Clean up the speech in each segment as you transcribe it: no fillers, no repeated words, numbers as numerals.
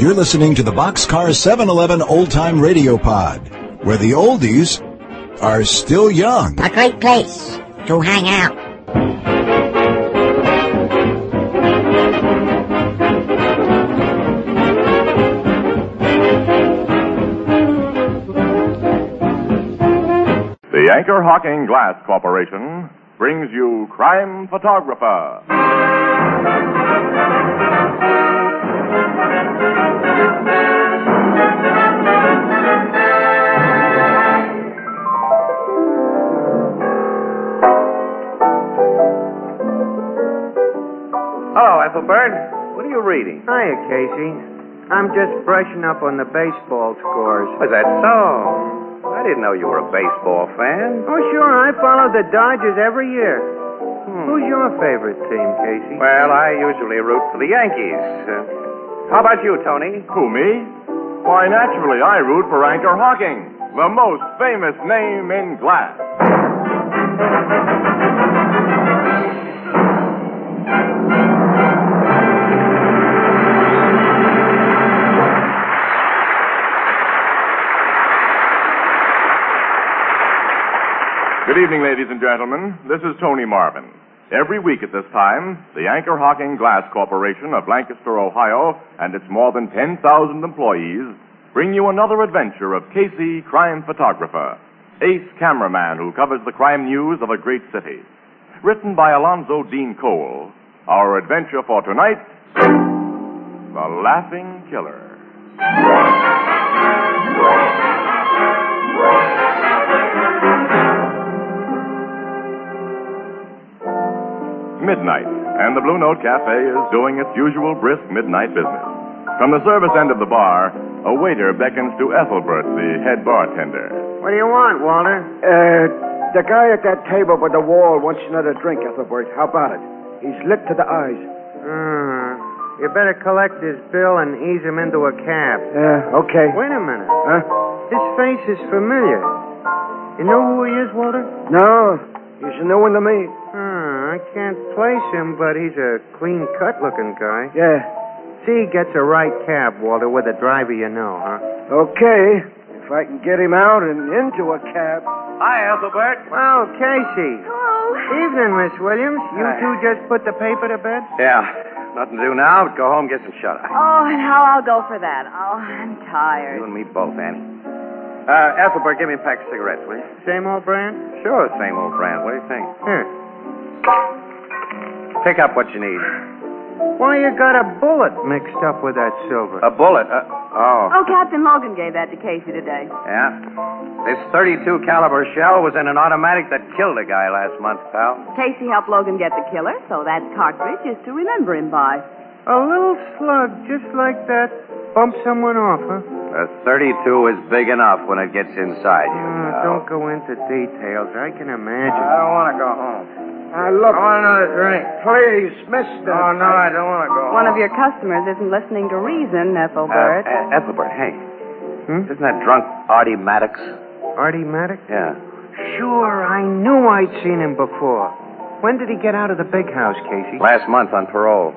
You're listening to the Boxcar 711 Old Time Radio Pod, where the oldies are still young. A great place to hang out. The Anchor Hocking Glass Corporation brings you Crime Photographer. Hello, Ethelbert. What are you reading? Hiya, Casey. I'm just brushing up on the baseball scores. Was that so? I didn't know you were a baseball fan. Oh, sure. I follow the Dodgers every year. Who's your favorite team, Casey? Well, I usually root for the Yankees. How about you, Tony? Who, me? Why, naturally, I root for Anchor Hocking, the most famous name in glass. Good evening, ladies and gentlemen. This is Tony Marvin. Every week at this time, the Anchor Hocking Glass Corporation of Lancaster, Ohio, and its more than 10,000 employees bring you another adventure of Casey, crime photographer, ace cameraman who covers the crime news of a great city. Written by Alonzo Dean Cole, our adventure for tonight, The Laughing Killer. Midnight, and the Blue Note Cafe is doing its usual brisk midnight business. From the service end of the bar, a waiter beckons to Ethelbert, the head bartender. What do you want, Walter? The guy at that table by the wall wants another drink, Ethelbert. How about it? He's lit to the eyes. You better collect his bill and ease him into a cab. Okay. Wait a minute. Huh? His face is familiar. You know who he is, Walter? No, he's a new one to me. I can't place him, but he's a clean-cut looking guy. Yeah. See, he gets a right cab, Walter, with a driver you know, huh? Okay. If I can get him out and into a cab. Hi, Ethelbert. Well, Casey. Hello. Evening, Miss Williams. You two just put the paper to bed? Yeah. Nothing to do now but go home and get some shut-eye. Oh, and how I'll go for that. Oh, I'm tired. You and me both, Annie. Ethelbert, give me a pack of cigarettes, will you? Same old brand? Sure, same old brand. What do you think? Here. Pick up what you need. Why, you got a bullet mixed up with that silver. A bullet? Oh, Captain Logan gave that to Casey today. yeah. This .32 caliber shell was in an automatic that killed a guy last month, pal. Casey helped Logan get the killer, so that cartridge is to remember him by. A little slug just like that bumped someone off, huh? A .32 is big enough when it gets inside you. Don't go into details. I can imagine. I don't want to go home. Look. I want another drink. Please, mister. Oh, no, I don't want to go home. One of your customers isn't listening to reason, Ethelbert. Ethelbert, hey. Isn't that drunk Artie Maddox? Artie Maddox? Yeah. Sure, I knew I'd seen him before. When did he get out of the big house, Casey? Last month on parole.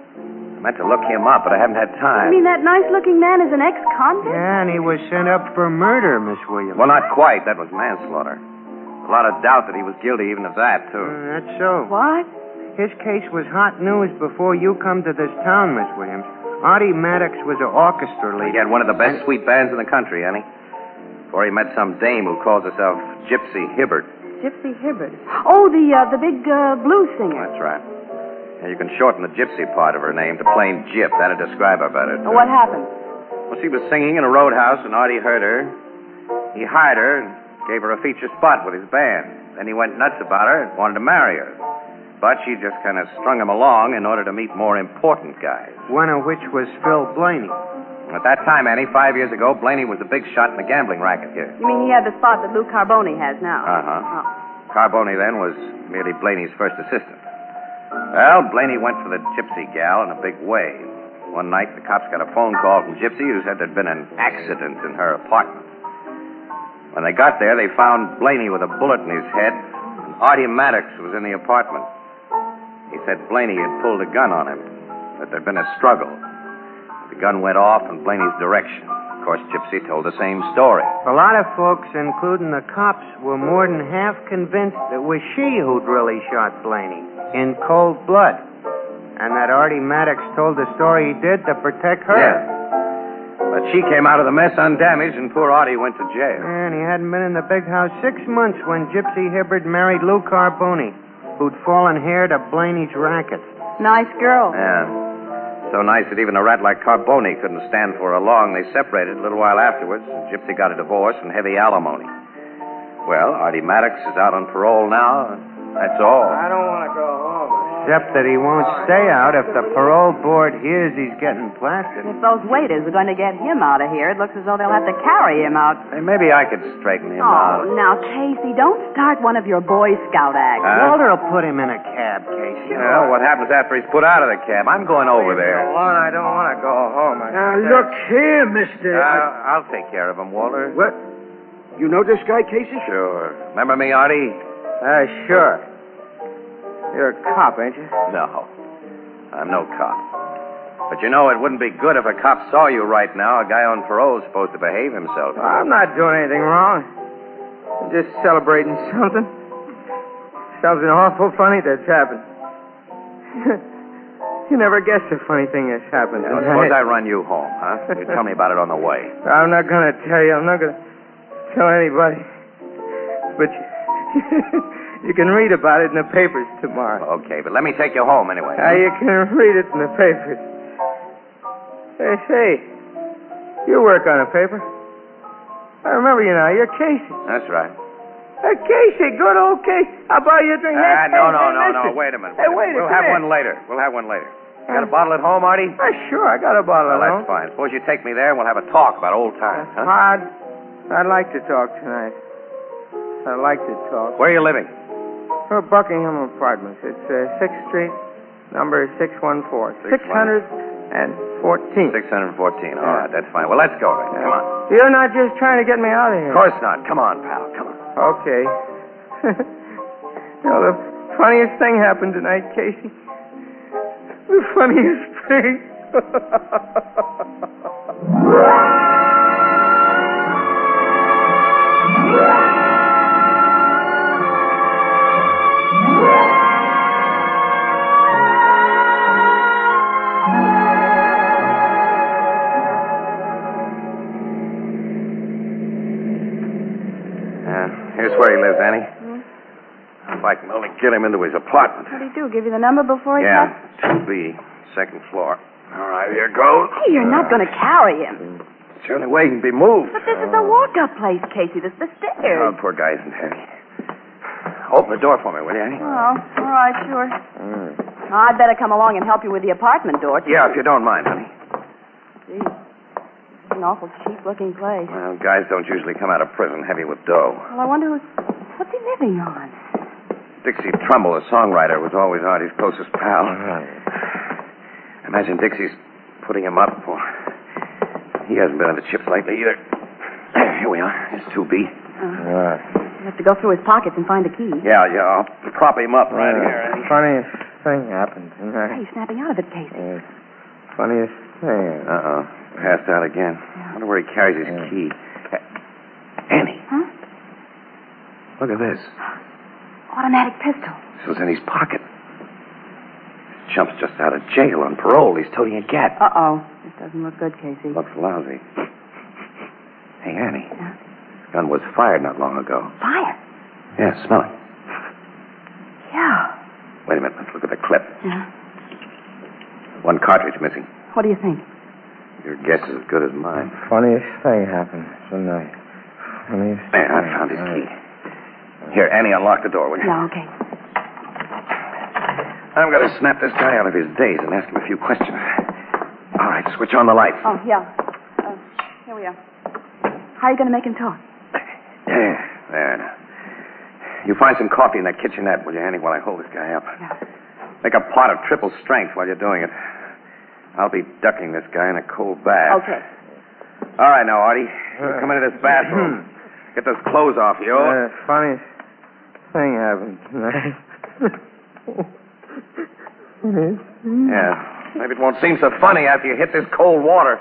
I meant to look him up, but I haven't had time. You mean that nice-looking man is an ex-convict? Yeah, and he was sent up for murder, Miss Williams. Well, not quite. That was manslaughter. A lot of doubt that he was guilty even of that, too. That's so. What? His case was hot news before you come to this town, Miss Williams. Artie Maddox was an orchestra He leader. had one of the best sweet bands in the country, Annie. Before he met some dame who calls herself Gypsy Hibbert. Gypsy Hibbert. Oh, the big blues singer. That's right. And you can shorten the gypsy part of her name to plain Gyp. That'd describe her better. What happened? Well, she was singing in a roadhouse, and Artie heard her. He hired her and gave her a feature spot with his band. Then he went nuts about her and wanted to marry her. But she just kind of strung him along in order to meet more important guys. One of which was Phil Blaney. At that time, Annie, 5 years ago, Blaney was a big shot in the gambling racket here. You mean he had the spot that Lou Carboni has now? Uh-huh. Oh. Carboni then was merely Blaney's first assistant. Well, Blaney went for the gypsy gal in a big way. One night, the cops got a phone call from Gypsy who said there'd been an accident in her apartment. When they got there, they found Blaney with a bullet in his head, and Artie Maddox was in the apartment. He said Blaney had pulled a gun on him, that there'd been a struggle. The gun went off in Blaney's direction. Of course, Gypsy told the same story. A lot of folks, including the cops, were more than half convinced it was she who'd really shot Blaney in cold blood. And that Artie Maddox told the story he did to protect her. Yeah. But she came out of the mess undamaged, and poor Artie went to jail. And he hadn't been in the big house 6 months when Gypsy Hibbard married Lou Carboni, who'd fallen heir to Blaney's racket. Nice girl. Yeah. So nice that even a rat like Carboni couldn't stand for her long. They separated a little while afterwards, and Gypsy got a divorce and heavy alimony. Well, Artie Maddox is out on parole now, and that's all. I don't want to go home. Except that he won't stay out if the parole board hears he's getting plastered. If those waiters are going to get him out of here, it looks as though they'll have to carry him out. Hey, maybe I could straighten him Oh, out. now, Casey, don't start one of your Boy Scout acts. Walter will put him in a cab, Casey. Well, what happens after he's put out of the cab? I'm going over there. I don't want to go home. Now, look here, mister. I'll take care of him, Walter. What? You know this guy, Casey? Sure. Remember me, Artie? Sure. You're a cop, ain't you? No. I'm no cop. But you know, it wouldn't be good if a cop saw you right now. A guy on parole is supposed to behave himself. I'm not doing anything wrong. I'm just celebrating something. Something awful funny that's happened. You never guess a funny thing that's happened. Now, suppose I run you home, huh? You tell me about it on the way. I'm not going to tell you. I'm not going to tell anybody. But you can read about it in the papers tomorrow. Okay, but let me take you home anyway. You can read it in the papers. Hey, say, you work on a paper. I remember you now. You're Casey. That's right. Casey, good old Casey. I'll buy you a drink. No. Wait a minute. Hey, wait a minute. We'll have one later. You got a bottle at home, Artie? Sure, I got a bottle at home. That's fine. Suppose you take me there and we'll have a talk about old times, huh? I'd like to talk tonight. I'd like to talk. Where are you living? Buckingham Apartments. It's 6th Street, number 614. 614. 614. All right, that's fine. Well, let's go then. Come on. You're not just trying to get me out of here. Of course not. Come on, pal. Come on. Okay. The funniest thing happened tonight, Casey. The funniest thing. Here's where he lives, Annie. If I can only get him into his apartment. What'd he do? Give you the number before he Yeah, left? 2B, second floor. All right, here goes. Hey, you're not going to carry him. It's the only way he can be moved. But this is a walk-up place, Casey. This is the stairs. Oh, poor guy isn't heavy. Open the door for me, will you, Annie? Oh, all right, sure. I'd better come along and help you with the apartment door, too. Yeah, if you don't mind, honey. Gee, it's an awful cheap-looking place. Well, guys don't usually come out of prison heavy with dough. Well, I wonder what's he living on? Dixie Trumbull, the songwriter, was always Artie's closest pal. Imagine Dixie's putting him up for... He hasn't been in the chips lately either. Here we are. Here's 2B. You have to go through his pockets and find a key. Yeah, I'll prop him up right here, Annie. Funniest thing happened tonight. Hey, snapping out of it, Casey. Funniest thing. Uh-oh. Passed out again. I wonder where he carries his key. Annie. Huh? Look at this. Automatic pistol. This was in his pocket. This chump's just out of jail on parole. He's toting a gat. Uh-oh. This doesn't look good, Casey. Looks lousy. Hey, Annie. Yeah? This gun was fired not long ago. Fire? Yeah, smell it. Yeah. Wait a minute. Let's look at the clip. Yeah? One cartridge missing. What do you think? Your guess is as good as mine. Funniest thing happened tonight. Funniest There, I found his key. Here, Annie, unlock the door, will you? Yeah, okay. I'm going to snap this guy out of his daze and ask him a few questions. All right, switch on the lights. Oh, yeah. Here we are. How are you going to make him talk? There now. You find some coffee in that kitchenette, will you, Annie, while I hold this guy up? Yeah. Make a pot of triple strength while you're doing it. I'll be ducking this guy in a cold bath. Okay. All right, now, Artie. You come into this bathroom. Get those clothes off you. Funniest thing happened tonight. Yeah. Maybe it won't seem so funny after you hit this cold water.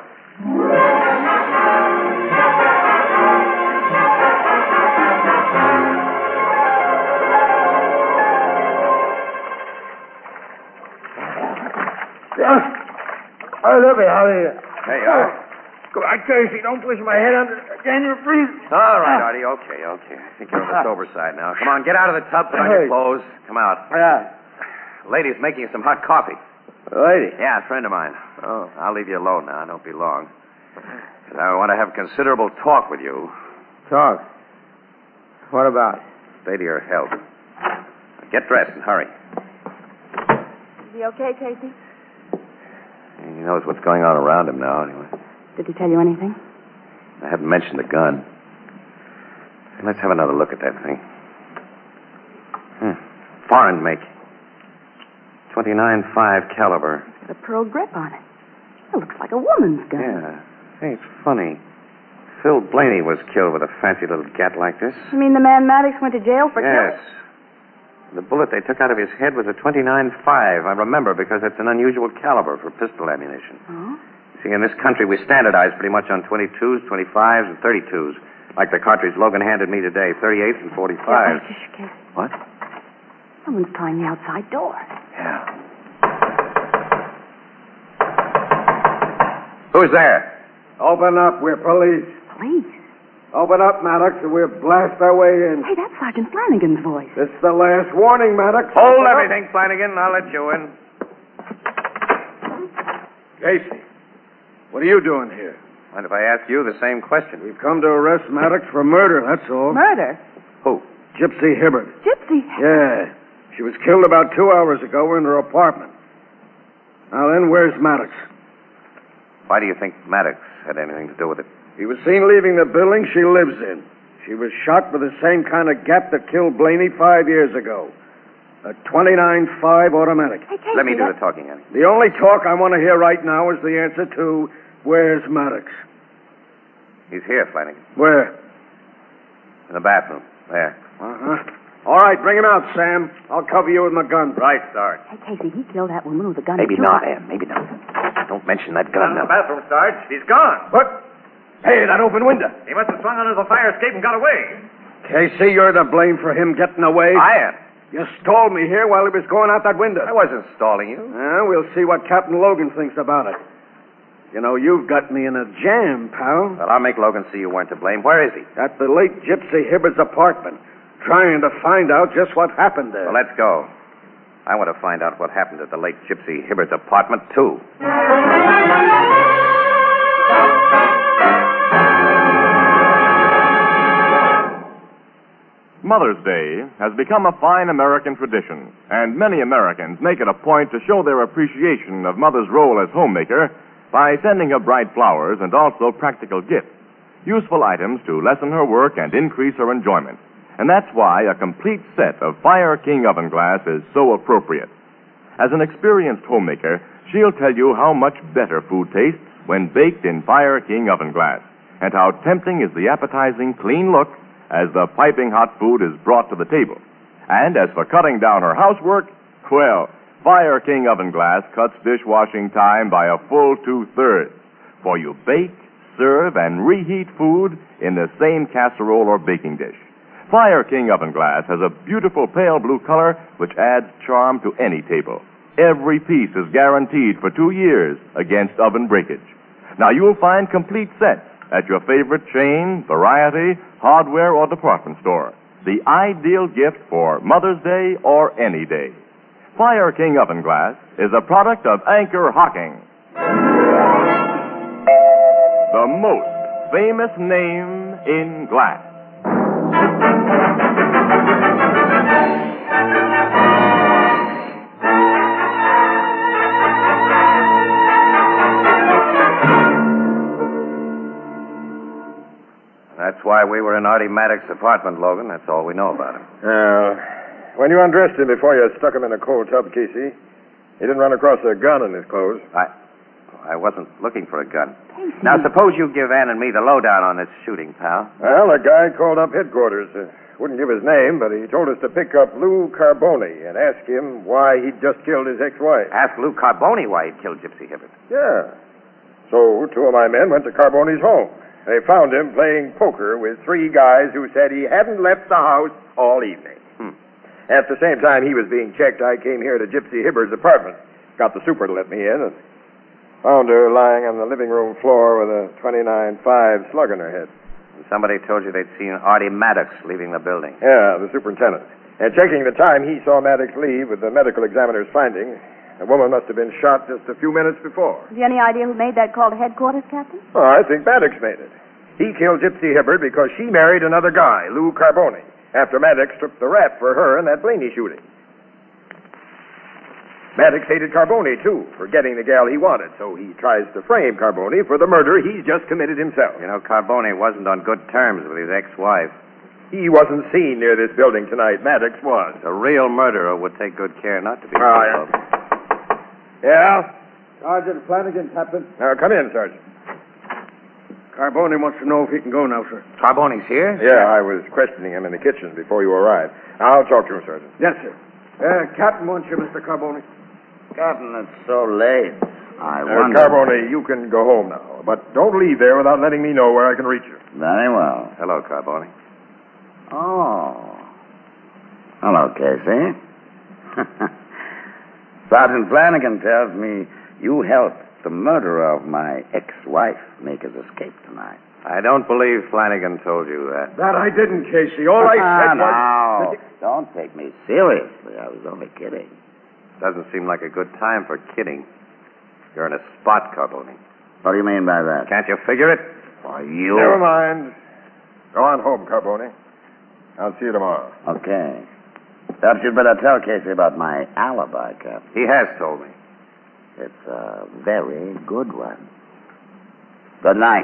I love it, Harry. There you are. Come on, Casey, don't push my head under. Again, you're freezing. All right, Artie. Okay. I think you're on the sober side now. Come on, get out of the tub, put on your clothes. Come out. Yeah. Lady's making you some hot coffee. Lady? Yeah, a friend of mine. Oh, I'll leave you alone now. Don't be long. 'Cause I want to have considerable talk with you. Talk. What about? Stay to your health. Get dressed and hurry. Is he okay, Casey? He knows what's going on around him now, anyway. Did he tell you anything? I haven't mentioned the gun. Let's have another look at that thing. Foreign make. 29.5 caliber. It's got a pearl grip on it. It looks like a woman's gun. Yeah. Hey, it's funny. Phil Blaney was killed with a fancy little gat like this. You mean the man Maddox went to jail for killing? Yes. The bullet they took out of his head was a 29.5. I remember because it's an unusual caliber for pistol ammunition. Oh? See, in this country, we standardize pretty much on 22s, 25s, and 32s. Like the cartridge Logan handed me today, 38s and 45s. Casey. What? Someone's trying the outside door. Yeah. Who's there? Open up. We're police. Police? Open up, Maddox, and we'll blast our way in. Hey, that's Sergeant Flanagan's voice. This is the last warning, Maddox. Hold everything, Flanagan. I'll let you in. Casey, what are you doing here? Mind if I ask you the same question? We've come to arrest Maddox for murder, that's all. Murder? Who? Gypsy Hibbert. Gypsy? Yeah. She was killed about 2 hours ago in her apartment. Now then, where's Maddox? Why do you think Maddox had anything to do with it? He was seen leaving the building she lives in. She was shot with the same kind of gat that killed Blaney 5 years ago. A 29.5 automatic. Hey, Casey, Let me do the talking, Annie. The only talk I want to hear right now is the answer to where's Maddox? He's here, Flanagan. Where? In the bathroom. There. Uh-huh. All right, bring him out, Sam. I'll cover you with my gun. Right, Sarge. Hey, Casey, he killed that woman with a gun. Maybe too. not, Em. Maybe not. Don't mention that gun now. bathroom, Sarge. He's gone. What? Hey, that open window. He must have swung under the fire escape and got away. Casey, you're to blame for him getting away. I am. You stalled me here while he was going out that window. I wasn't stalling you. We'll see what Captain Logan thinks about it. You know, you've got me in a jam, pal. Well, I'll make Logan see you weren't to blame. Where is he? At the late Gypsy Hibbert's apartment, trying to find out just what happened there. Well, let's go. I want to find out what happened at the late Gypsy Hibbert's apartment, too. Mother's Day has become a fine American tradition, and many Americans make it a point to show their appreciation of Mother's role as homemaker by sending her bright flowers and also practical gifts, useful items to lessen her work and increase her enjoyment. And that's why a complete set of Fire King oven glass is so appropriate. As an experienced homemaker, she'll tell you how much better food tastes when baked in Fire King oven glass, and how tempting is the appetizing, clean look as the piping hot food is brought to the table. And as for cutting down her housework, well, Fire King oven glass cuts dishwashing time by a full 2/3, for you bake, serve, and reheat food in the same casserole or baking dish. Fire King oven glass has a beautiful pale blue color which adds charm to any table. Every piece is guaranteed for 2 years against oven breakage. Now, you'll find complete sets at your favorite chain, variety, hardware, or department store. The ideal gift for Mother's Day or any day. Fire King oven glass is a product of Anchor Hocking, the most famous name in glass. That's why we were in Artie Maddox's apartment, Logan. That's all we know about him. When you undressed him before you stuck him in a cold tub, Casey, he didn't run across a gun in his clothes. I wasn't looking for a gun. Casey. Now, suppose you give Ann and me the lowdown on this shooting, pal. Well, a guy called up headquarters. wouldn't give his name, but he told us to pick up Lou Carboni and ask him why he'd just killed his ex-wife. Ask Lou Carboni why he'd killed Gypsy Hibbert. Yeah. So 2 of my men went to Carboni's home. They found him playing poker with 3 guys who said he hadn't left the house all evening. At the same time he was being checked, I came here to Gypsy Hibbert's apartment. Got the super to let me in and found her lying on the living room floor with a .29.5 slug in her head. Somebody told you they'd seen Artie Maddox leaving the building. Yeah, the superintendent. And checking the time he saw Maddox leave with the medical examiner's finding, the woman must have been shot just a few minutes before. Have you any idea who made that call to headquarters, Captain? Oh, I think Maddox made it. He killed Gypsy Hibbert because she married another guy, Lou Carboni, after Maddox took the rap for her in that Blaney shooting. Maddox hated Carboni, too, for getting the gal he wanted, so he tries to frame Carboni for the murder he's just committed himself. You know, Carboni wasn't on good terms with his ex-wife. He wasn't seen near this building tonight. Maddox was. A real murderer would take good care not to be Oh, involved. Yeah? Sergeant Flanagan, Captain. Come in, Sergeant. Carboni wants to know if he can go now, sir. Carboni's here? Yeah, I was questioning him in the kitchen before you arrived. I'll talk to him, Sergeant. Yes, sir. Captain wants you, Mr. Carboni. Captain, it's so late. I wonder... Carboni, you can go home now, but don't leave there without letting me know where I can reach you. Very well. Hello, Carboni. Oh. Hello, Casey. Sergeant Flanagan tells me you helped the murderer of my ex-wife make his escape tonight. I don't believe Flanagan told you that. That I didn't, Casey. All I said was... No, don't take me seriously. I was only kidding. Doesn't seem like a good time for kidding. You're in a spot, Carboni. What do you mean by that? Can't you figure it? Why, you... Never mind. Go on home, Carboni. I'll see you tomorrow. Okay. Perhaps you'd better tell Casey about my alibi, Captain. He has told me. It's a very good one. Good night.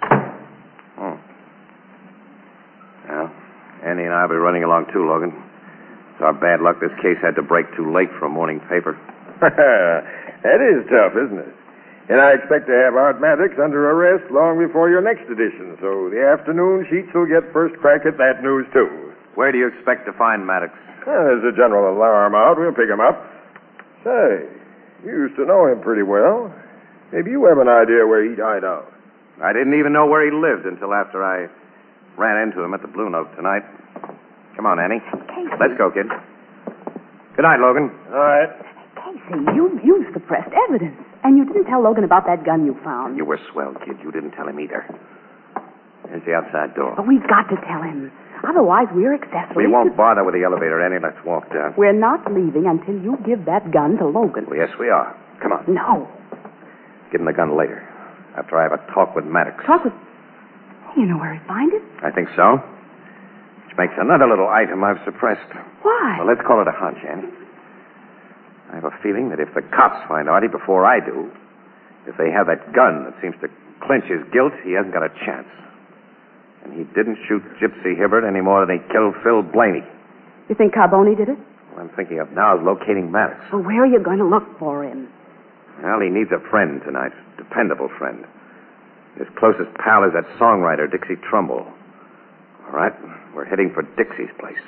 Well, Andy and I will be running along too, Logan. It's our bad luck this case had to break too late for a morning paper. That is tough, isn't it? And I expect to have Art Maddox under arrest long before your next edition, so the afternoon sheets will get first crack at that news, too. Where do you expect to find Maddox? There's a general alarm out. We'll pick him up. Say, you used to know him pretty well. Maybe you have an idea where he'd hide out. I didn't even know where he lived until after I ran into him at the Blue Note tonight. Come on, Annie. Casey. Let's go, kid. Good night, Logan. All right. Casey, you used suppressed evidence. And you didn't tell Logan about that gun you found. You were swell, kid. You didn't tell him either. There's the outside door. But we've got to tell him. Otherwise, we're accessories. We won't bother with the elevator, Annie. Let's walk down. We're not leaving until you give that gun to Logan. Well, yes, we are. Come on. No. Give him the gun later, after I have a talk with Maddox. Talk with... You know where he'd find it? I think so. Which makes another little item I've suppressed. Why? Well, let's call it a hunch, Annie. I have a feeling that if the cops find Artie before I do, if they have that gun that seems to clinch his guilt, he hasn't got a chance. And he didn't shoot Gypsy Hibbert any more than he killed Phil Blaney. You think Carboni did it? What I'm thinking of now is locating Maddox. Well, where are you going to look for him? Well, he needs a friend tonight. Dependable friend. His closest pal is that songwriter, Dixie Trumbull. All right, we're heading for Dixie's place.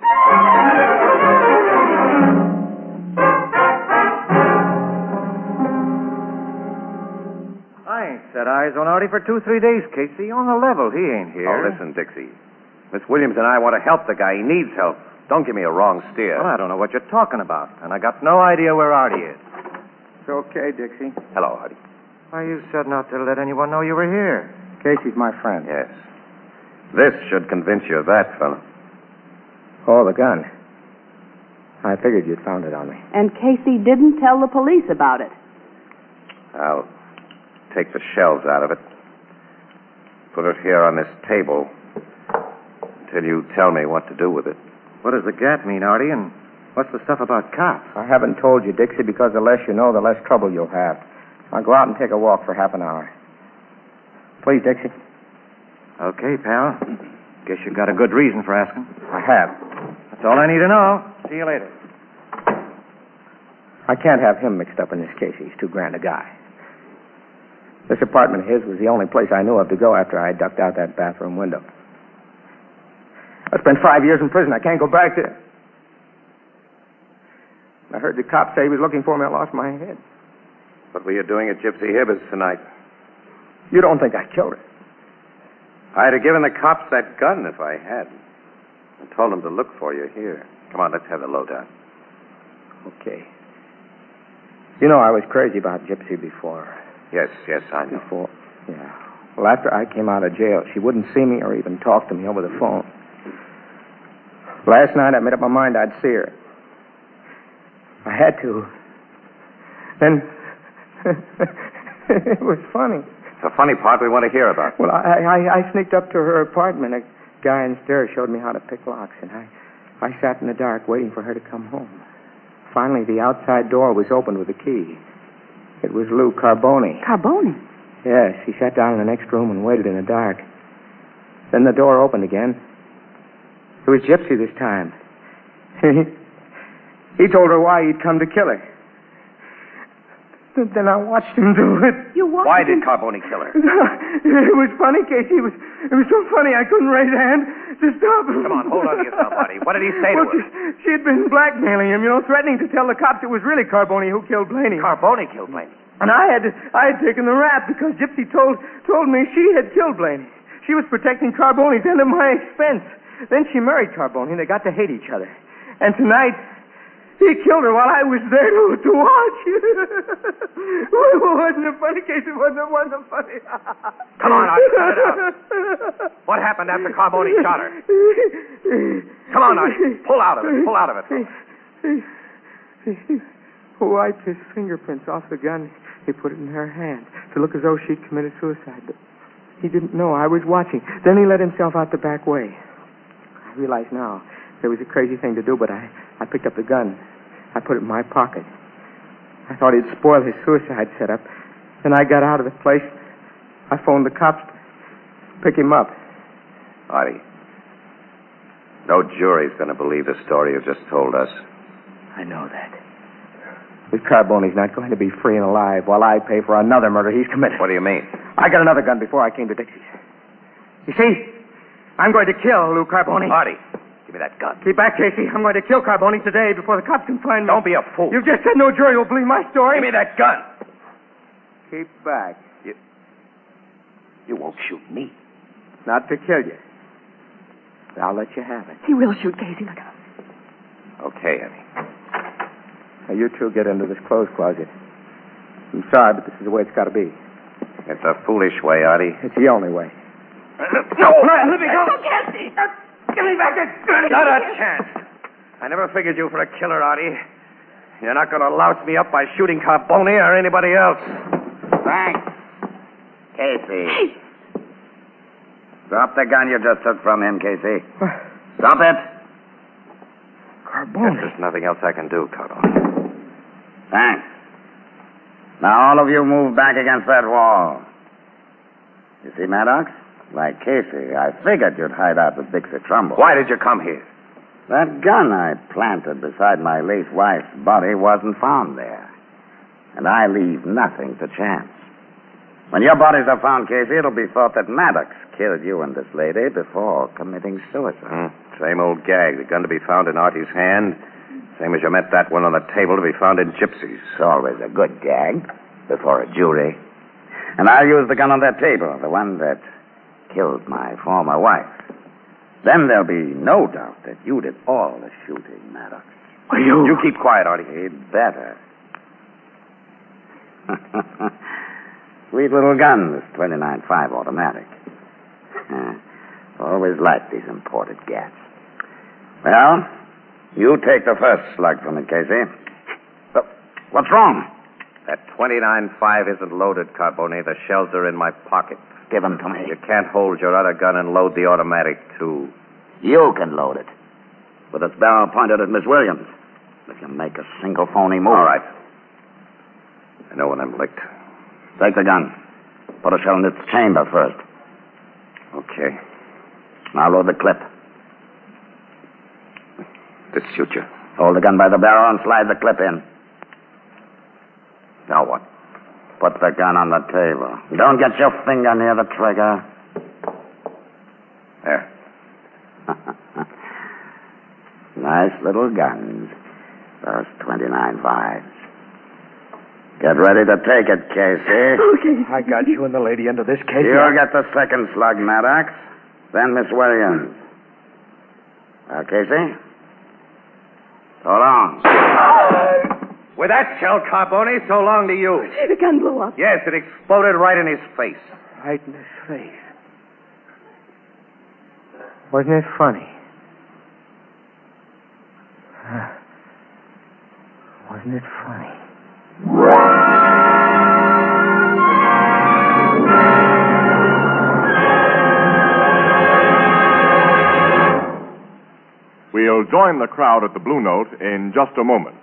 I ain't set eyes on Artie for 2-3 days, Casey. On the level, he ain't here. Oh, listen, Dixie. Miss Williams and I want to help the guy. He needs help. Don't give me a wrong steer. Well, I don't know what you're talking about, and I got no idea where Artie is. It's okay, Dixie. Hello, Artie. Why, you said not to let anyone know you were here. Casey's my friend. Yes. This should convince you of that, fella. Oh, the gun. I figured you'd found it on me. And Casey didn't tell the police about it. I'll take the shells out of it. Put it here on this table until you tell me what to do with it. What does the gap mean, Artie, and what's the stuff about cops? I haven't told you, Dixie, because the less you know, the less trouble you'll have. I'll go out and take a walk for half an hour. Please, Dixie. Okay, pal. Guess you've got a good reason for asking. I have. That's all I need to know. See you later. I can't have him mixed up in this case. He's too grand a guy. This apartment of his was the only place I knew of to go after I ducked out that bathroom window. I spent 5 years in prison. I can't go back there. I heard the cop say he was looking for me. I lost my head. What were you doing at Gypsy Hibbert's tonight? You don't think I killed her? I'd have given the cops that gun if I had. I told them to look for you here. Come on, let's have the lowdown. Okay. You know I was crazy about Gypsy before. Yes, I know. Before, yeah. Well, after I came out of jail, she wouldn't see me or even talk to me over the phone. Last night I made up my mind I'd see her. I had to. Then it was funny. The funny part we want to hear about. Well, I sneaked up to her apartment. A guy in stairs showed me how to pick locks, and I sat in the dark waiting for her to come home. Finally, the outside door was opened with a key. It was Lou Carboni. Carboni? Yes, he sat down in the next room and waited in the dark. Then the door opened again. It was Gypsy this time. He told her why he'd come to kill her. Then I watched him do it. You watched Why him? did Carboni kill her? It was funny, Casey. It was so funny I couldn't raise a hand to stop him. Come on, hold on to yourself, buddy. What did he say to her? She had been blackmailing him, threatening to tell the cops it was really Carboni who killed Blaney. Carboni killed Blaney? And I had taken the rap because Gypsy told me she had killed Blaney. She was protecting Carboni's end at my expense. Then she married Carboni, and they got to hate each other. And tonight, he killed her while I was there to watch. Wasn't it funny, Casey? Wasn't it funny? Come on, Artie, cut it out. What happened after Carboni shot her? Come on, Artie. Pull out of it. He wiped his fingerprints off the gun. He put it in her hand to look as though she'd committed suicide. But he didn't know. I was watching. Then he let himself out the back way. I realize now it was a crazy thing to do, but I picked up the gun. I put it in my pocket. I thought he'd spoil his suicide setup. Then I got out of the place. I phoned the cops to pick him up. Artie, no jury's going to believe the story you just told us. I know that. This Carboni's not going to be free and alive while I pay for another murder he's committed. What do you mean? I got another gun before I came to Dixie's. You see? I'm going to kill Lou Carboni. Artie, give me that gun. Keep back, Casey. I'm going to kill Carboni today before the cops can find me. Don't be a fool. You've just said no jury will believe my story. Give me that gun. Keep back. You won't shoot me. Not to kill you. But I'll let you have it. He will shoot Casey. Look at him. Okay, Eddie. Now, you two get into this clothes closet. I'm sorry, but this is the way it's got to be. It's a foolish way, Artie. It's the only way. No! Let me go! Casey! Give me back that gun! Not a chance. I never figured you for a killer, Artie. You're not going to louse me up by shooting Carboni or anybody else. Thanks. Casey. Drop the gun you just took from him, Casey. Drop it. Carboni. There's nothing else I can do, Cardo. Thanks. Now all of you move back against that wall. You see, Maddox? Like Casey, I figured you'd hide out with Dixie Trumbull. Why did you come here? That gun I planted beside my late wife's body wasn't found there. And I leave nothing to chance. When your bodies are found, Casey, it'll be thought that Maddox killed you and this lady before committing suicide. Same old gag. The gun to be found in Artie's hand. Same as you met that one on the table to be found in Gypsy's. It's always a good gag before a jury. And I'll use the gun on that table, the one that killed my former wife. Then there'll be no doubt that you did all the shooting, Maddox. You keep quiet, Artie. He'd better. Sweet little gun, this 29.5 automatic. Always liked these imported gats. Well, you take the first slug from it, Casey. What's wrong? That 29.5 isn't loaded, Carboni. The shells are in my pocket. Give them to me. You can't hold your other gun and load the automatic, too. You can load it. With its barrel pointed at Miss Williams. If you make a single phony move. All right. I know when I'm licked. Take the gun. Put a shell in its chamber first. Okay. Now load the clip. This suit you. Hold the gun by the barrel and slide the clip in. Now what? Put the gun on the table. Don't get your finger near the trigger. There. Nice little guns, those 29.5s. Get ready to take it, Casey. Okay. I got you and the lady into this case. You'll get the second slug, Maddox. Then Miss Williams. Casey? So long. With that shell, Carbone, so long to you. The gun blew up. Yes, it exploded right in his face. Right in his face. Wasn't it funny? Wasn't it funny? We'll join the crowd at the Blue Note in just a moment.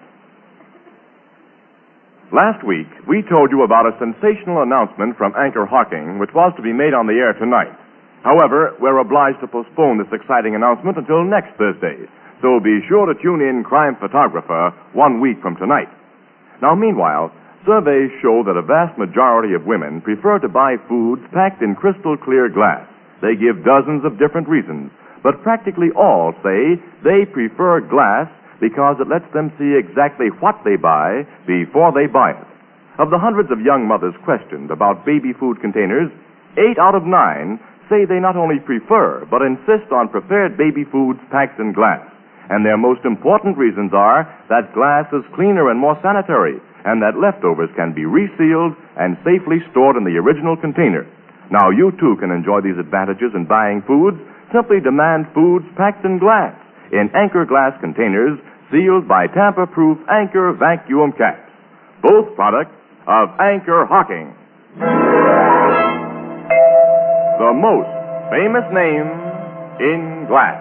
Last week, we told you about a sensational announcement from Anchor Hocking, which was to be made on the air tonight. However, we're obliged to postpone this exciting announcement until next Thursday, so be sure to tune in Crime Photographer 1 week from tonight. Now, meanwhile, surveys show that a vast majority of women prefer to buy foods packed in crystal clear glass. They give dozens of different reasons, but practically all say they prefer glass because it lets them see exactly what they buy before they buy it. Of the hundreds of young mothers questioned about baby food containers, 8 out of 9 say they not only prefer, but insist on prepared baby foods packed in glass. And their most important reasons are that glass is cleaner and more sanitary, and that leftovers can be resealed and safely stored in the original container. Now, you too can enjoy these advantages in buying foods. Simply demand foods packed in glass, in Anchor glass containers, sealed by tamper-proof Anchor vacuum caps. Both products of Anchor Hocking. The most famous name in glass.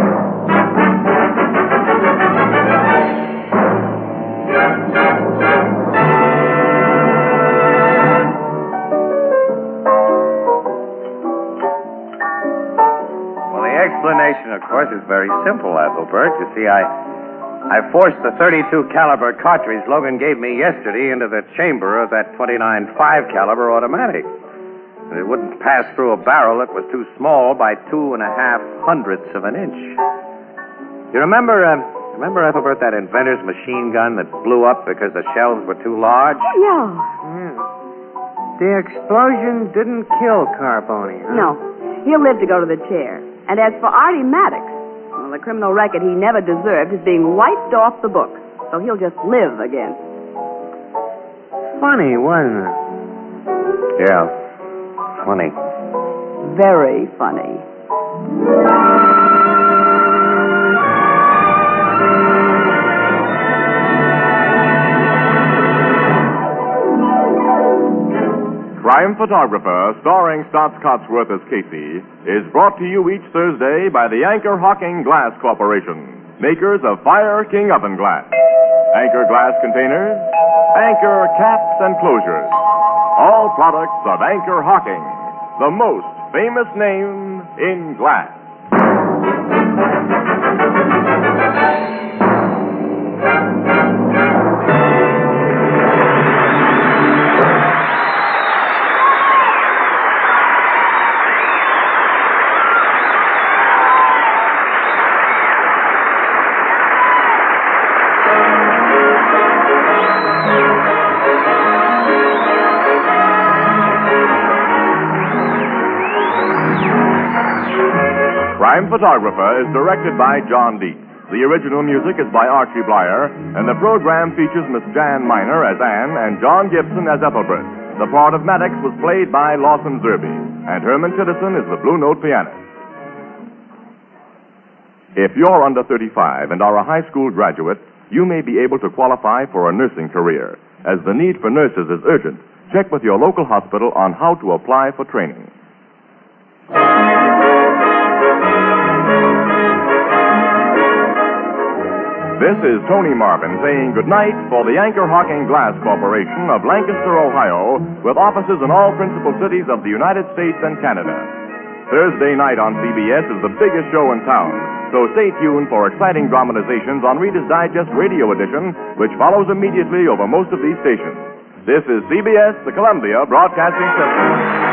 Well, the explanation, of course, is very simple, Ethelbert. You see, I forced the .32 caliber cartridge Logan gave me yesterday into the chamber of that .29.5 caliber automatic. It wouldn't pass through a barrel that was too small by 2.5 hundredths of an inch. You remember, Ethelbert, that inventor's machine gun that blew up because the shells were too large? Oh, yeah. The explosion didn't kill Carbone, huh? No. He'll live to go to the chair. And as for Artie Maddox, well, the criminal record he never deserved is being wiped off the books. So he'll just live again. Funny, wasn't it? Yeah. Funny. Very funny. Crime Photographer, starring Stotts Cotsworth as Casey, is brought to you each Thursday by the Anchor Hocking Glass Corporation, makers of Fire King Oven Glass, Anchor Glass Containers, Anchor Caps and Closures. All products of Anchor Hocking, the most famous name in glass. Crime Photographer is directed by John Dietz. The original music is by Archie Blyer, and the program features Miss Jan Miner as Anne and John Gibson as Ethelbert. The part of Maddox was played by Lawson Zerby, and Herman Chittison is the Blue Note pianist. If you're under 35 and are a high school graduate, you may be able to qualify for a nursing career. As the need for nurses is urgent, check with your local hospital on how to apply for training. This is Tony Marvin saying goodnight for the Anchor Hocking Glass Corporation of Lancaster, Ohio, with offices in all principal cities of the United States and Canada. Thursday night on CBS is the biggest show in town, so stay tuned for exciting dramatizations on Reader's Digest Radio Edition, which follows immediately over most of these stations. This is CBS, the Columbia Broadcasting System.